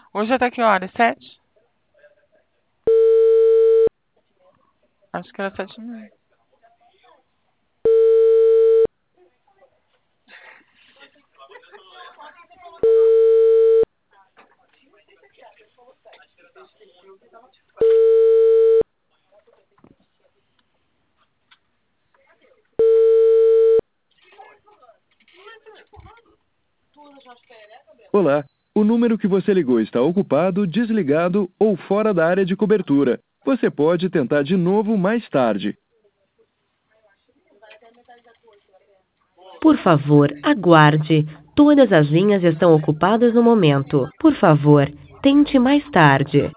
Hoje até que hora? 7? Acho que era 7h30. Olá, o número que você ligou está ocupado, desligado ou fora da área de cobertura. Você pode tentar de novo mais tarde. Por favor, aguarde. Todas as linhas estão ocupadas no momento. Por favor, tente mais tarde.